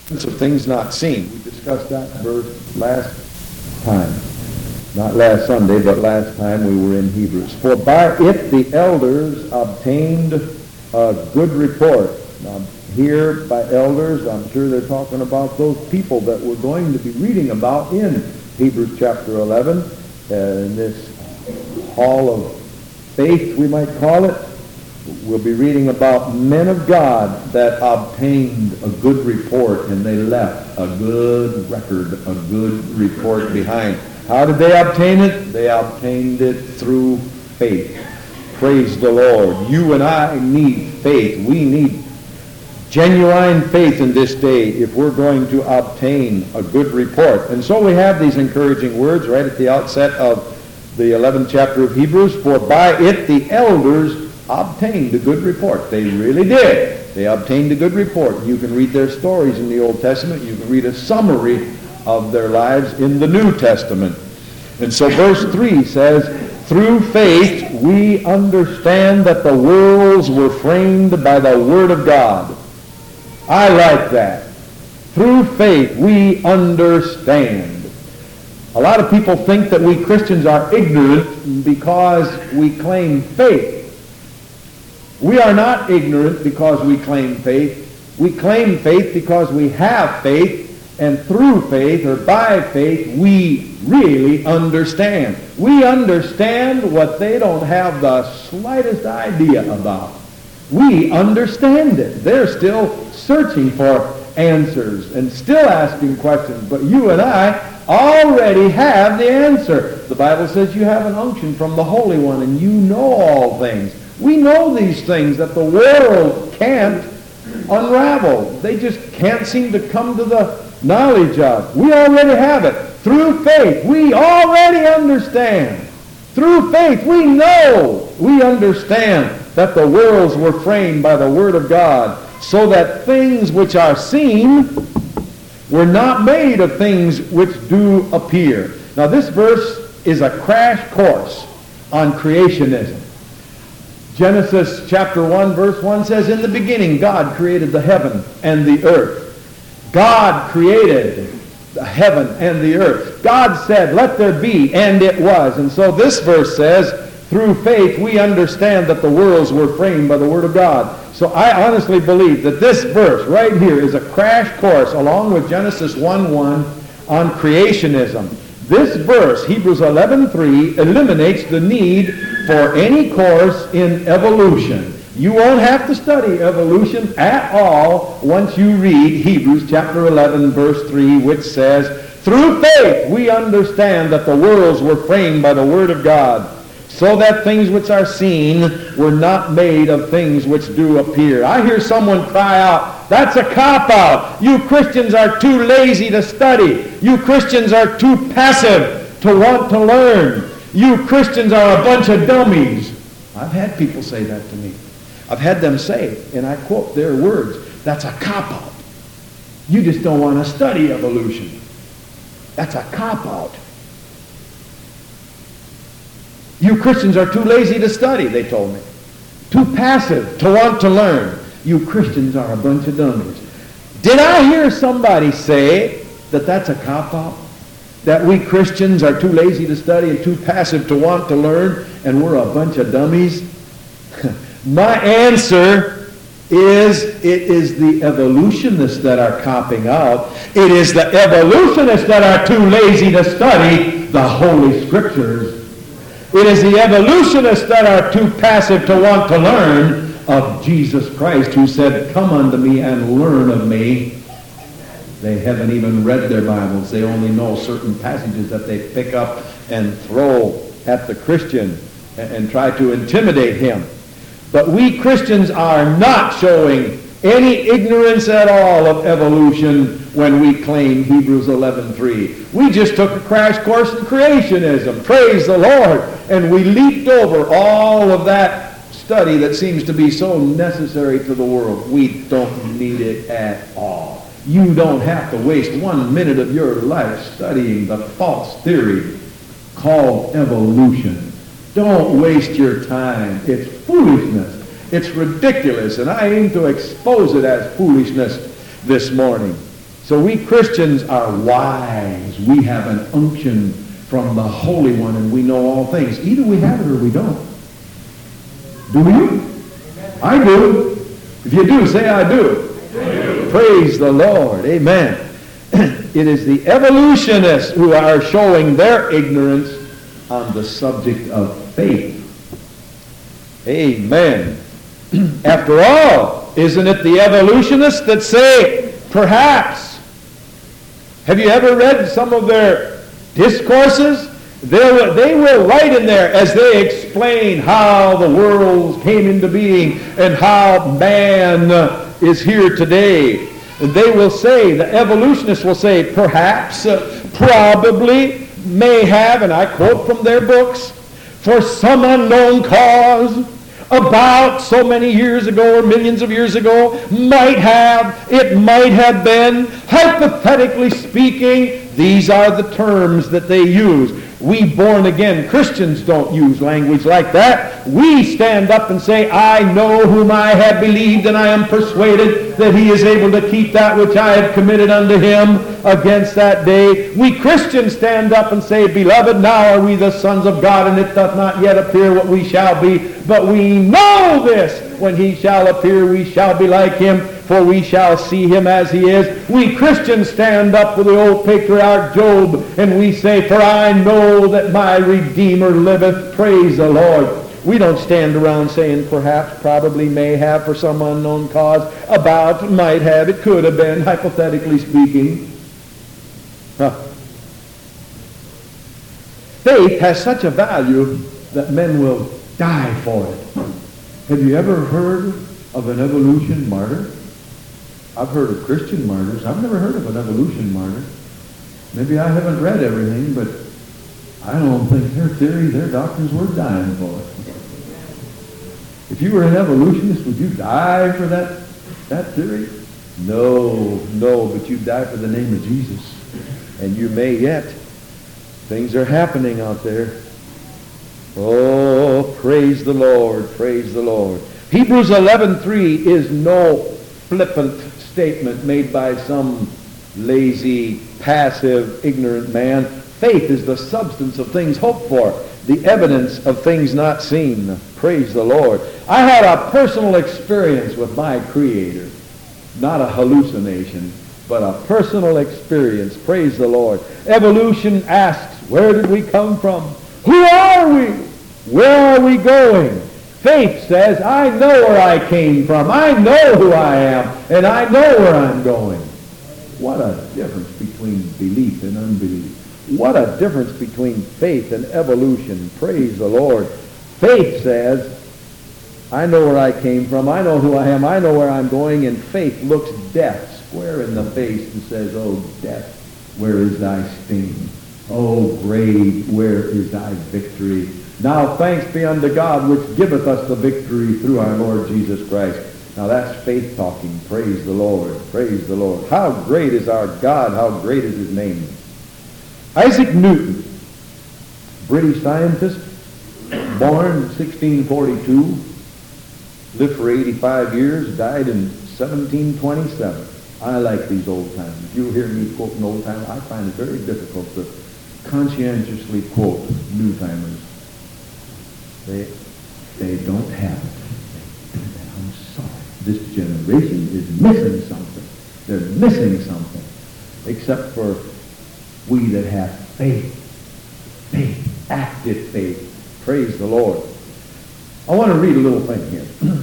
of things not seen. We discussed that verse last time. Not last Sunday, but last time we were in Hebrews. For by it the elders obtained a good report. Now, here by elders, I'm sure they're talking about those people that we're going to be reading about in Hebrews chapter 11, in this hall of faith, we might call it. We'll be reading about men of God that obtained a good report, and they left a good record, a good report behind. How did they obtain it? They obtained it through faith. Praise the Lord. You and I need faith. We need genuine faith in this day if we're going to obtain a good report. And so we have these encouraging words right at the outset of the 11th chapter of Hebrews. For by it the elders obtained a good report. They really did. They obtained a good report. You can read their stories in the Old Testament. You can read a summary of their lives in the New Testament. And so verse 3 says, through faith we understand that the worlds were framed by the Word of God. I like that. Through faith we understand. A lot of people think that we Christians are ignorant because we claim faith. We are not ignorant because we claim faith. We claim faith because we have faith, and through faith or by faith we really understand. We understand what they don't have the slightest idea about. We understand it. They're still searching for answers and still asking questions, but you and I already have the answer. The Bible says you have an unction from the Holy One and you know all things. We know these things that the world can't unravel. They just can't seem to come to the knowledge of. We already have it. Through faith, we already understand. Through faith, we know, we understand that the worlds were framed by the Word of God, so that things which are seen were not made of things which do appear. Now this verse is a crash course on creationism. Genesis chapter 1 verse 1 says, in the beginning God created the heaven and the earth. God created the heaven and the earth. God said, let there be, and it was. And so this verse says, through faith we understand that the worlds were framed by the Word of God. So I honestly believe that this verse right here is a crash course, along with Genesis 1:1, on creationism. This verse, Hebrews 11:3, eliminates the need for any course in evolution. You won't have to study evolution at all once you read Hebrews chapter 11, verse 3, which says, through faith we understand that the worlds were framed by the Word of God, so that things which are seen were not made of things which do appear. I hear someone cry out, that's a cop-out. You Christians are too lazy to study. You Christians are too passive to want to learn. You Christians are a bunch of dummies. I've had people say that to me. I've had them say, and I quote their words, that's a cop-out. You just don't want to study evolution. That's a cop-out. You Christians are too lazy to study, they told me. Too passive to want to learn. You Christians are a bunch of dummies. Did I hear somebody say that that's a cop-out? That we Christians are too lazy to study and too passive to want to learn, and we're a bunch of dummies? My answer is, it is the evolutionists that are copping out. It is the evolutionists that are too lazy to study the Holy Scriptures. It is the evolutionists that are too passive to want to learn of Jesus Christ, who said, come unto me and learn of me. They haven't even read their Bibles. They only know certain passages that they pick up and throw at the Christian and try to intimidate him. But we Christians are not showing any ignorance at all of evolution when we claim Hebrews 11:3. We just took a crash course in creationism. Praise the Lord. And we leaped over all of that study that seems to be so necessary to the world. We don't need it at all. You don't have to waste 1 minute of your life studying the false theory called evolution. Don't waste your time. It's foolishness. It's ridiculous, and I aim to expose it as foolishness this morning. So we Christians are wise. We have an unction from the Holy One, and we know all things. Either we have it or we don't. Do you? I do. If you do, say I do. Praise the Lord. Amen. It is the evolutionists who are showing their ignorance on the subject of faith. Amen. After all, isn't it the evolutionists that say, perhaps? Have you ever read some of their discourses? They will write in there as they explain how the world came into being and how man is here today. They will say, the evolutionists will say, perhaps, probably, may have, and I quote from their books, for some unknown cause, about so many years ago or millions of years ago, it might have been, hypothetically speaking, these are the terms that they use. We born-again Christians don't use language like that. We stand up and say, I know whom I have believed, and I am persuaded that he is able to keep that which I have committed unto him against that day. We Christians stand up and say, Beloved, now are we the sons of God, and it doth not yet appear what we shall be. But we know this, when he shall appear, we shall be like him, for we shall see him as he is. We Christians stand up with the old patriarch Job, and we say, For I know that my Redeemer liveth. Praise the Lord. We don't stand around saying perhaps, probably, may have, for some unknown cause, about, might have, it could have been, hypothetically speaking. Faith has such a value that men will die for it. Have you ever heard of an evolution martyr? I've heard of Christian martyrs. I've never heard of an evolution martyr. Maybe I haven't read everything, but I don't think their theory, their doctrines were dying for it. If you were an evolutionist, would you die for that theory? No, but you die for the name of Jesus. And you may yet. Things are happening out there. Oh, praise the Lord, praise the Lord. Hebrews 11:3 is no flippant statement made by some lazy, passive, ignorant man. Faith is the substance of things hoped for, the evidence of things not seen. Praise the Lord. I had a personal experience with my Creator. Not a hallucination, but a personal experience. Praise the Lord. Evolution asks, where did we come from? Who are we? Where are we going? Faith says, I know where I came from. I know who I am, and I know where I'm going. What a difference between belief and unbelief. What a difference between faith and evolution. Praise the Lord. Faith says, I know where I came from. I know who I am. I know where I'm going. And faith looks death square in the face and says, Oh, death, where is thy sting? Oh, grave, where is thy victory? Now thanks be unto God, which giveth us the victory through our Lord Jesus Christ. Now that's faith talking. Praise the Lord. Praise the Lord. How great is our God. How great is his name. Isaac Newton, British scientist, born in 1642, lived for 85 years, died in 1727. I like these old times. If you hear me quote an old timer, I find it very difficult to conscientiously quote new timers. They don't have it. I'm sorry. This generation is missing something. They're missing something. Except for we that have faith. Faith. Active faith. Praise the Lord. I want to read a little thing here.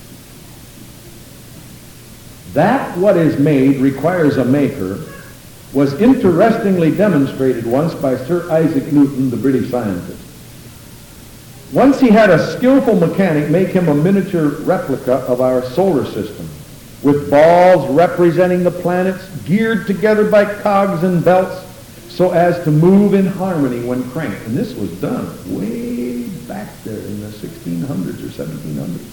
That what is made requires a maker was interestingly demonstrated once by Sir Isaac Newton, the British scientist. Once he had a skillful mechanic make him a miniature replica of our solar system, with balls representing the planets geared together by cogs and belts so as to move in harmony when cranked. And this was done way back there in the 1600s or 1700s.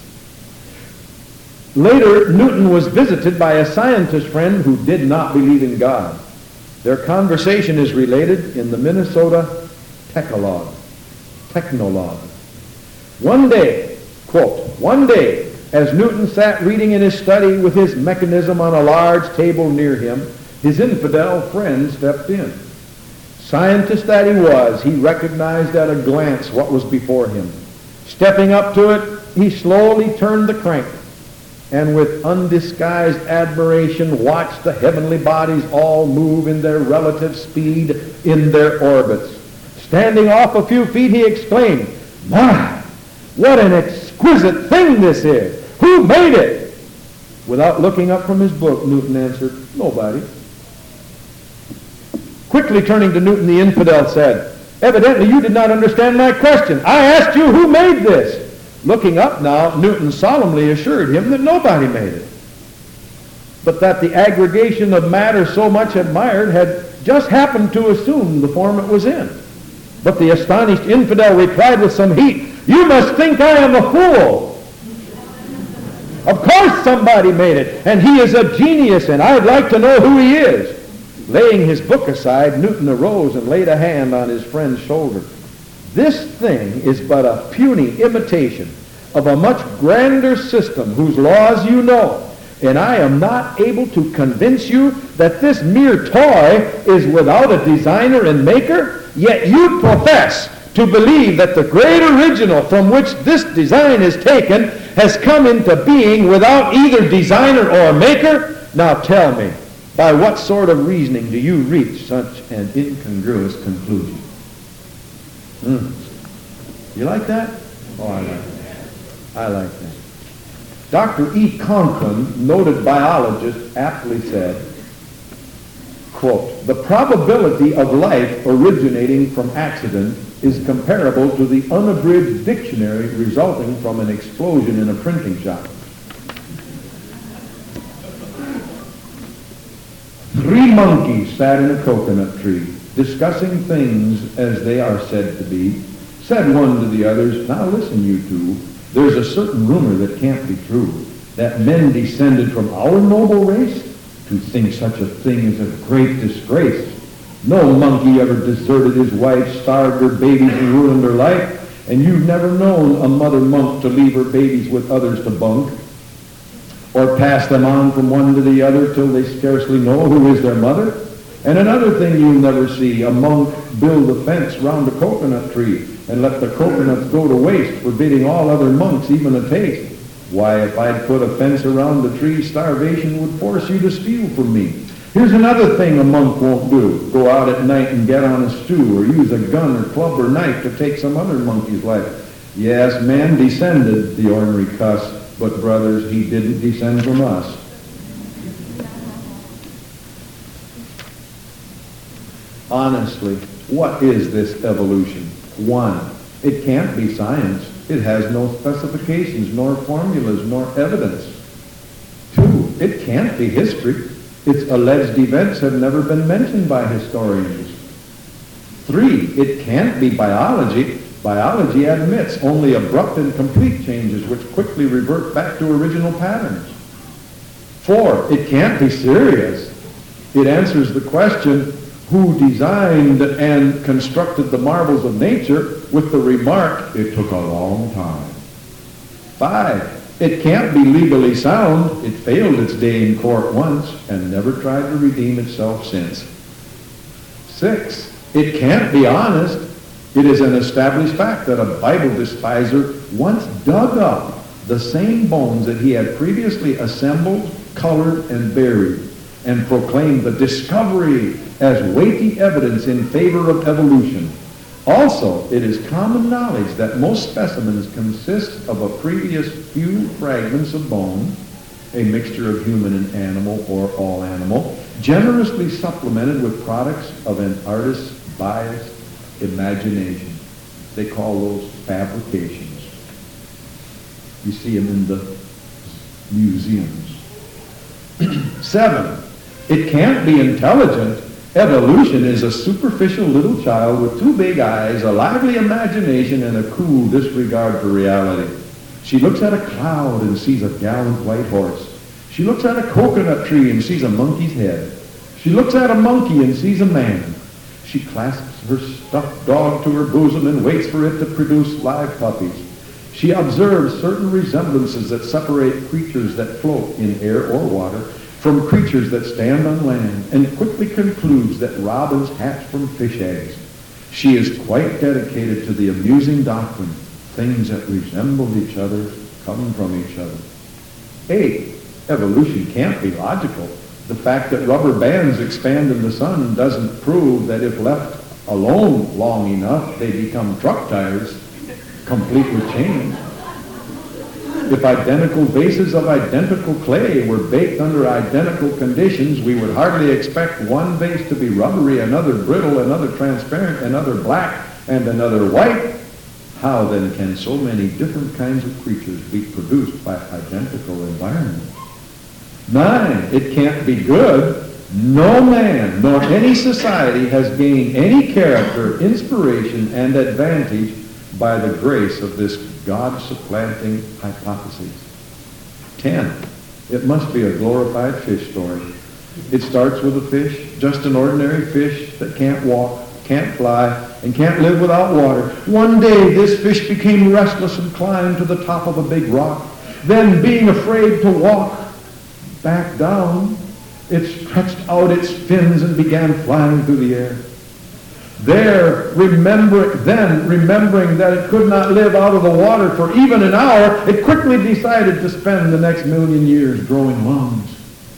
Later, Newton was visited by a scientist friend who did not believe in God. Their conversation is related in the Minnesota Technologue. One day, quote, one day, as Newton sat reading in his study with his mechanism on a large table near him, His infidel friend stepped in. Scientist that he was, he recognized at a glance what was before him. Stepping up to it, he slowly turned the crank and with undisguised admiration watched the heavenly bodies all move in their relative speed in their orbits. Standing off a few feet, he exclaimed, "My, what an exquisite thing this is! Who made it?" Without looking up from his book, Newton answered, "Nobody." Quickly turning to Newton, the infidel said, "Evidently you did not understand my question. I asked you who made this." Looking up now, Newton solemnly assured him that nobody made it, but that the aggregation of matter so much admired had just happened to assume the form it was in. But the astonished infidel replied with some heat, "You must think I am a fool. Of course somebody made it, and he is a genius, and I'd like to know who he is." Laying his book aside, Newton arose and laid a hand on his friend's shoulder. "This thing is but a puny imitation of a much grander system whose laws you know, and I am not able to convince you that this mere toy is without a designer and maker, yet you profess to believe that the great original from which this design is taken has come into being without either designer or maker. Now tell me, by what sort of reasoning do you reach such an incongruous conclusion?" You like that? Oh, I like that. I like that. Dr. E. Conklin, noted biologist, aptly said, quote, "The probability of life originating from accident is comparable to the unabridged dictionary resulting from an explosion in a printing shop." 3 monkeys sat in a coconut tree, discussing things as they are said to be. Said one to the others, "Now listen, you two, there's a certain rumor that can't be true, that men descended from our noble race. To think such a thing is a great disgrace. No monkey ever deserted his wife, starved her babies, and ruined her life, and you've never known a mother monk to leave her babies with others to bunk, or pass them on from one to the other till they scarcely know who is their mother. And another thing you'll never see, a monk build a fence round a coconut tree and let the coconuts go to waste, forbidding all other monks even a taste. Why, if I'd put a fence around the tree, starvation would force you to steal from me. Here's another thing a monk won't do, go out at night and get on a stew or use a gun or club or knife to take some other monkey's life. Yes, man descended, the ornery cuss, but brothers, he didn't descend from us." Honestly, what is this evolution? 1, it can't be science. It has no specifications, nor formulas, nor evidence. 2, it can't be history. Its alleged events have never been mentioned by historians. 3, it can't be biology. Biology admits only abrupt and complete changes which quickly revert back to original patterns. 4, it can't be serious. It answers the question, who designed and constructed the marvels of nature, with the remark, "It took a long time." 5, it can't be legally sound. It failed its day in court once and never tried to redeem itself since. 6, it can't be honest. It is an established fact that a Bible despiser once dug up the same bones that he had previously assembled, colored, and buried, and proclaimed the discovery as weighty evidence in favor of evolution. Also, it is common knowledge that most specimens consist of a previous few fragments of bone, a mixture of human and animal or all animal, generously supplemented with products of an artist's biased imagination. They call those fabrications. You see them in the museums. 7, it can't be intelligent. Evolution is a superficial little child with 2 big eyes, a lively imagination, and a cool disregard for reality. She looks at a cloud and sees a gallant white horse. She looks at a coconut tree and sees a monkey's head. She looks at a monkey and sees a man. She clasps her stuffed dog to her bosom and waits for it to produce live puppies. She observes certain resemblances that separate creatures that float in air or water from creatures that stand on land, and quickly concludes that robins hatch from fish eggs. She is quite dedicated to the amusing doctrine, things that resemble each other come from each other. A, evolution can't be logical. The fact that rubber bands expand in the sun doesn't prove that if left alone long enough, they become truck tires, completely changed. If identical vases of identical clay were baked under identical conditions, we would hardly expect one vase to be rubbery, another brittle, another transparent, another black, and another white. How then can so many different kinds of creatures be produced by identical environments? 9, it can't be good. No man nor any society has gained any character, inspiration, and advantage by the grace of this God-supplanting hypothesis. 10, it must be a glorified fish story. It starts with a fish, just an ordinary fish that can't walk, can't fly, and can't live without water. One day this fish became restless and climbed to the top of a big rock. Then, being afraid to walk back down, it stretched out its fins and began flying through the air. There, remembering that it could not live out of the water for even an hour, it quickly decided to spend the next 1,000,000 years growing lungs.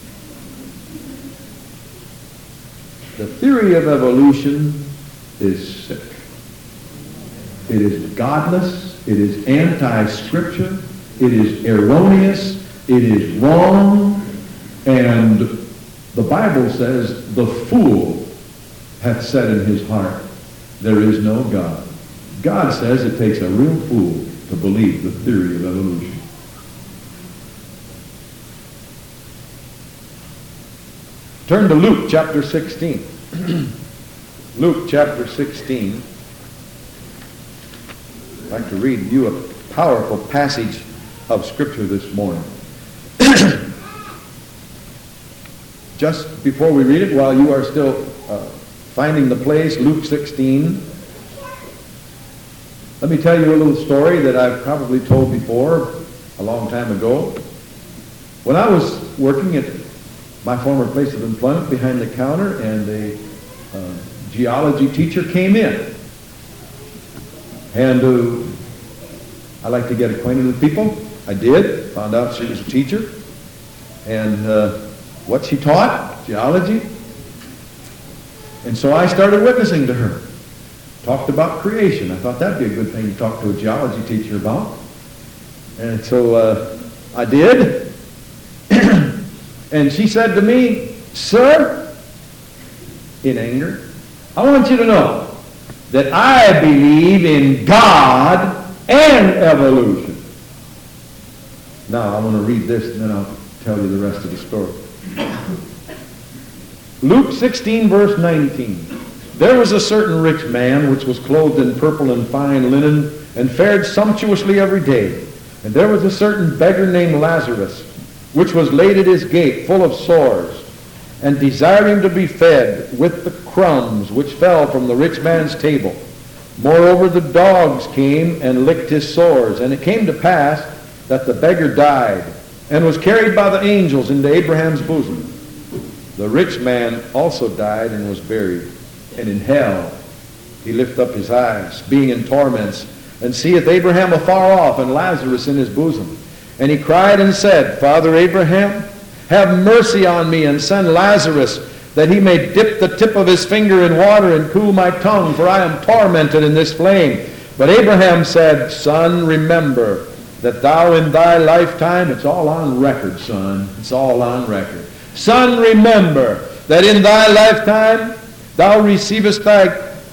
The theory of evolution is sick. It is godless. It is anti-scripture. It is erroneous. It is wrong. And the Bible says, the fool hath said in his heart, there is no God. God says it takes a real fool to believe the theory of evolution. Turn to Luke chapter 16. Luke chapter 16. I'd like to read you a powerful passage of Scripture this morning. Just before we read it, while you are still finding the place, Luke 16, let me tell you a little story that I've probably told before a long time ago. When I was working at my former place of employment behind the counter, and a geology teacher came in. And I like to get acquainted with people. I did. Found out she was a teacher. And what she taught, geology. And so I started witnessing to her. Talked about creation. I thought that'd be a good thing to talk to a geology teacher about. And so I did. And she said to me, "Sir," in anger, "I want you to know that I believe in God and evolution." Now I want to read this and then I'll tell you the rest of the story. Luke 16 verse 19. "There was a certain rich man which was clothed in purple and fine linen and fared sumptuously every day. And there was a certain beggar named Lazarus, which was laid at his gate full of sores, and desiring to be fed with the crumbs which fell from the rich man's table. Moreover, the dogs came and licked his sores. And it came to pass that the beggar died, and was carried by the angels into Abraham's bosom. The rich man also died and was buried. And in hell he lift up his eyes, being in torments, and seeth Abraham afar off, and Lazarus in his bosom. And he cried and said, Father Abraham, have mercy on me, and send Lazarus, that he may dip the tip of his finger in water and cool my tongue, for I am tormented in this flame. But Abraham said, Son, remember that thou in thy lifetime," it's all on record, son, it's all on record. "Son, remember that in thy lifetime thou receivest thy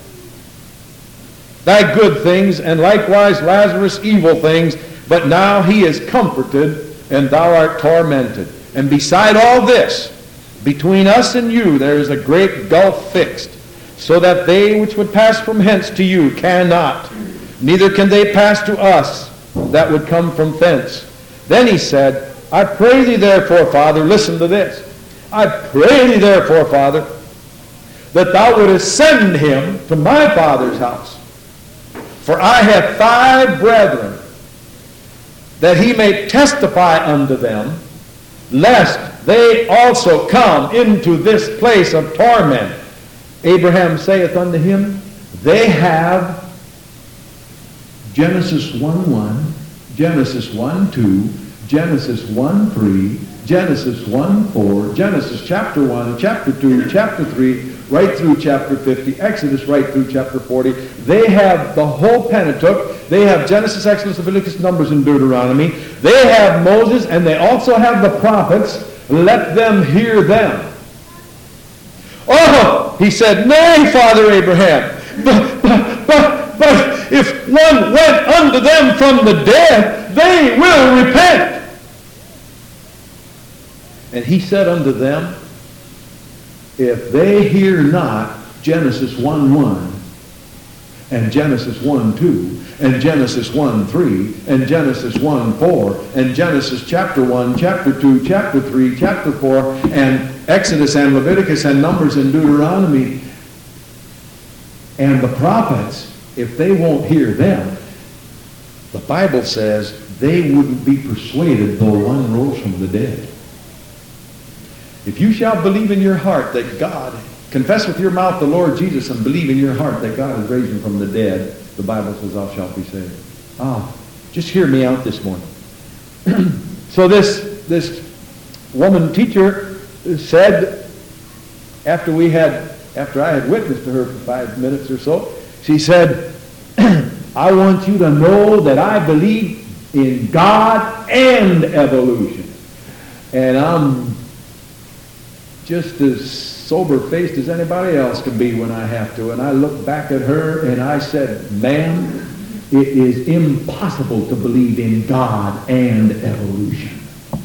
good things, and likewise Lazarus evil things, but now he is comforted, and thou art tormented. And beside all this, between us and you there is a great gulf fixed, so that they which would pass from hence to you cannot, neither can they pass to us that would come from thence. Then he said, I pray thee therefore, Father," listen to this, "I pray thee therefore, Father, that thou wouldest send him to my father's house. For I have 5 brethren, that he may testify unto them, lest they also come into this place of torment. Abraham saith unto him, they have Genesis 1:1, Genesis 1:2, Genesis 1:3, Genesis 1:4, Genesis chapter 1, chapter 2, chapter 3, right through chapter 50, Exodus right through chapter 40. They have the whole Pentateuch. They have Genesis, Exodus, Leviticus, Numbers, and Deuteronomy. They have Moses, and they also have the prophets. Let them hear them. Oh, he said, nay, Father Abraham, but if one went unto them from the dead, they will repent. And he said unto them, if they hear not Genesis 1:1 and Genesis 1:2 and Genesis 1:3 and Genesis 1:4 and Genesis chapter 1, chapter 2, chapter 3, chapter 4 and Exodus and Leviticus and Numbers and Deuteronomy and the prophets, if they won't hear them, the Bible says they wouldn't be persuaded though one rose from the dead. If you shall believe in your heart that God, confess with your mouth the Lord Jesus and believe in your heart that God has raised him from the dead, the Bible says thou shalt be saved. Just hear me out this morning. So this woman teacher said, after I had witnessed to her for 5 minutes or so, she said, I want you to know that I believe in God and evolution. And I'm just as sober-faced as anybody else can be when I have to. And I looked back at her and I said, ma'am, it is impossible to believe in God and evolution.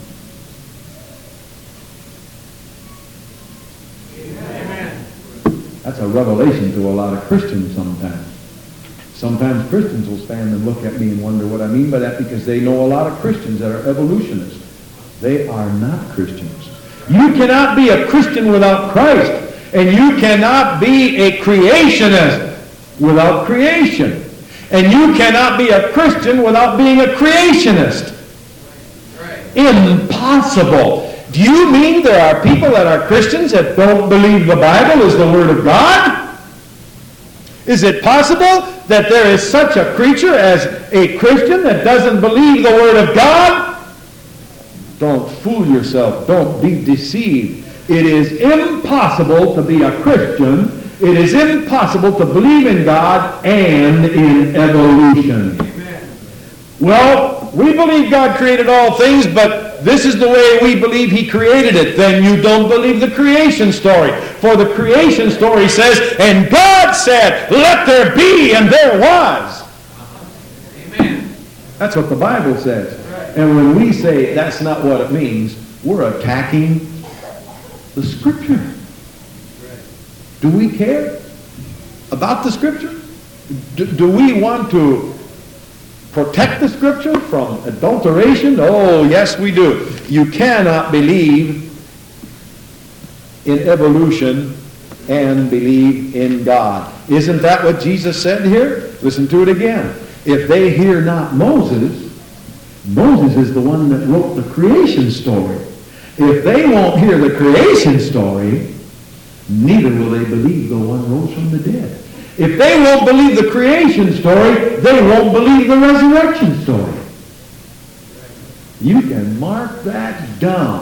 Amen. That's a revelation to a lot of Christians sometimes. Sometimes Christians will stand and look at me and wonder what I mean by that, because they know a lot of Christians that are evolutionists. They are not Christians. You cannot be a Christian without Christ, and you cannot be a creationist without creation. And you cannot be a Christian without being a creationist. Right. Impossible. Do you mean there are people that are Christians that don't believe the Bible is the Word of God? Is it possible that there is such a creature as a Christian that doesn't believe the Word of God? Don't fool yourself. Don't be deceived. It is impossible to be a Christian. It is impossible to believe in God and in evolution. Amen. Well, we believe God created all things, but this is the way we believe he created it. Then you don't believe the creation story. For the creation story says, and God said, let there be, and there was. Amen. That's what the Bible says. And when we say that's not what it means, we're attacking the Scripture. Do we care about the Scripture? Do we want to protect the Scripture from adulteration? Oh, yes, we do. You cannot believe in evolution and believe in God. Isn't that what Jesus said here? Listen to it again. If they hear not Moses, Moses is the one that wrote the creation story. If they won't hear the creation story, neither will they believe the one rose from the dead. If they won't believe the creation story, they won't believe the resurrection story. You can mark that down.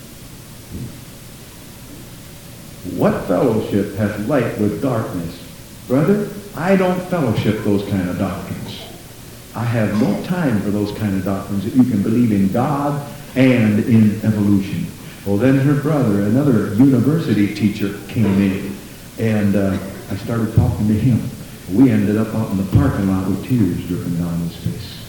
What fellowship hath light with darkness? Brother, I don't fellowship those kind of doctrines. I have no time for those kind of doctrines that you can believe in God and in evolution. Well, then her brother, another university teacher, came in, and I started talking to him. We ended up out in the parking lot with tears dripping down his face.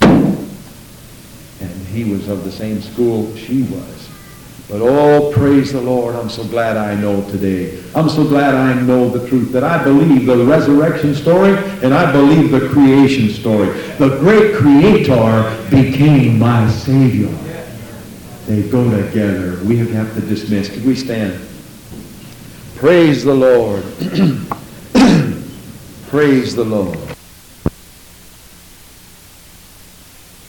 And he was of the same school she was. But oh, praise the Lord, I'm so glad I know today. I'm so glad I know the truth, that I believe the resurrection story and I believe the creation story. The great Creator became my Savior. They go together. We have to dismiss. Could we stand? Praise the Lord. Praise the Lord.